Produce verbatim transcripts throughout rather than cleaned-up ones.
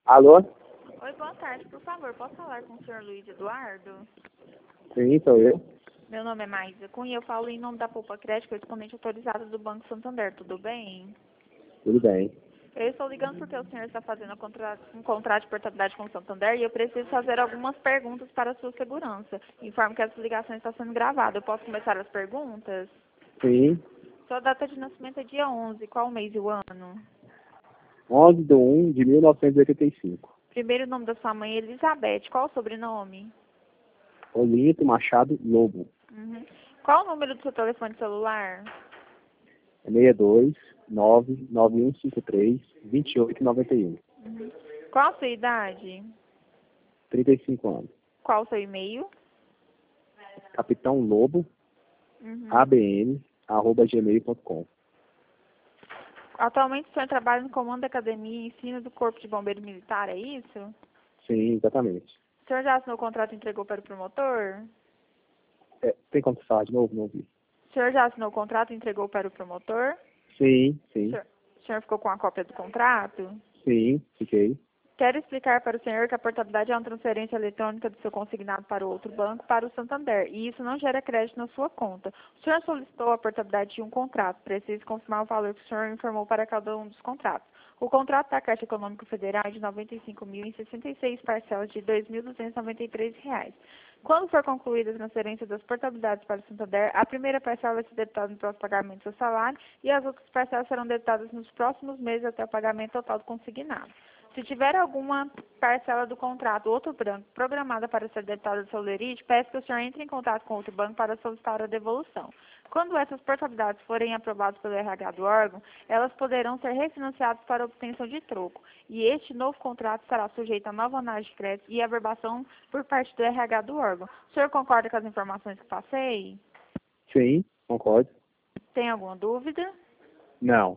Alô? Oi, boa tarde. Por favor, posso falar com o senhor Luiz Eduardo? Sim, sou eu. Meu nome é Maísa Cunha e eu falo em nome da Poupa Crédito, correspondente autorizado do Banco Santander. Tudo bem? Tudo bem. Eu estou ligando porque o senhor está fazendo um contrato, um contrato de portabilidade com o Santander e eu preciso fazer algumas perguntas para a sua segurança. Informo que essa ligação está sendo gravada. Eu posso começar as perguntas? Sim. Sua data de nascimento é dia onze. Qual o mês e o ano? onze de um de mil novecentos e oitenta e cinco. Primeiro nome da sua mãe é Elizabeth. Qual o sobrenome? Olinto Machado Lobo. Uhum. Qual o número do seu telefone celular? É seis dois nove nove um cinco três dois oito nove um. Uhum. Qual a sua idade? trinta e cinco anos. Qual o seu e-mail? Capitão Lobo, Uhum. abn, arroba gmail ponto com. Atualmente o senhor trabalha no comando da academia e ensino do Corpo de Bombeiro Militar, é isso? Sim, exatamente. O senhor já assinou o contrato e entregou para o promotor? É, tem como falar de novo? Não vi. O senhor já assinou o contrato e entregou para o promotor? Sim, O sim, senhor, o senhor ficou com a cópia do contrato? sim, fiquei. Quero explicar para o senhor que a portabilidade é uma transferência eletrônica do seu consignado para outro banco para o Santander, e isso não gera crédito na sua conta. O senhor solicitou a portabilidade de um contrato. Preciso confirmar o valor que o senhor informou para cada um dos contratos. O contrato da Caixa Econômica Federal é de noventa e cinco mil em sessenta e seis parcelas de dois mil duzentos e noventa e três reais. Quando for concluída a transferência das portabilidades para o Santander, a primeira parcela vai ser debitada no próximo pagamento do seu salário e as outras parcelas serão debitadas nos próximos meses até o pagamento total do consignado. Se tiver alguma parcela do contrato, outro banco, programada para ser debitada do seu lerite, peço que o senhor entre em contato com outro banco para solicitar a devolução. Quando essas portabilidades forem aprovadas pelo R H do órgão, elas poderão ser refinanciadas para obtenção de troco. E este novo contrato será sujeito a nova análise de crédito e averbação por parte do R H do órgão. O senhor concorda com as informações que passei? Sim, concordo. Tem alguma dúvida? Não.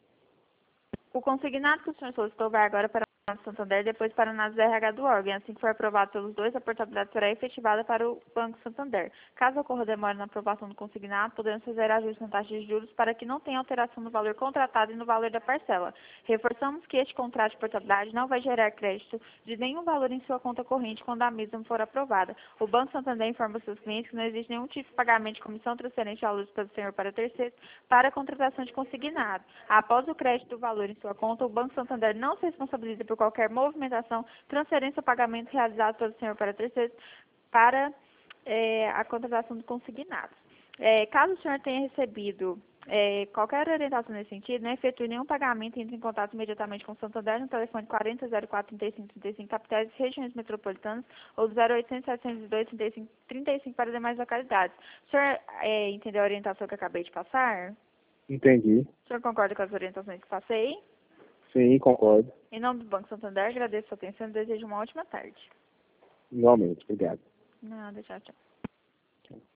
O consignado que o senhor solicitou vai agora para o Banco Santander, depois para a análise do R H do órgão. Assim que for aprovado pelos dois, a portabilidade será efetivada para o Banco Santander. Caso ocorra demora na aprovação do consignado, podemos fazer ajustes na taxa de juros para que não tenha alteração no valor contratado e no valor da parcela. Reforçamos que este contrato de portabilidade não vai gerar crédito de nenhum valor em sua conta corrente quando a mesma for aprovada. O Banco Santander informa seus clientes que não existe nenhum tipo de pagamento de comissão transferente de valores pelo senhor para terceiros para a contratação de consignado. Após o crédito do valor em sua conta, o Banco Santander não se responsabiliza por qualquer movimentação, transferência ou pagamento realizado pelo senhor para terceiros para é, a contratação do consignado. É, caso o senhor tenha recebido é, qualquer orientação nesse sentido, não efetue nenhum pagamento e entre em contato imediatamente com o Santander no telefone quarenta, zero quatro, trinta e cinco, trinta e cinco, capitais e regiões metropolitanas, ou zero oitocentos, setecentos e dois, trinta e cinco, trinta e cinco para demais localidades. O senhor é, entendeu a orientação que eu acabei de passar? Entendi. O senhor concorda com as orientações que passei? Sim, concordo. Em nome do Banco Santander, agradeço a sua atenção e desejo uma ótima tarde. Igualmente, obrigado. Nada, tchau, tchau.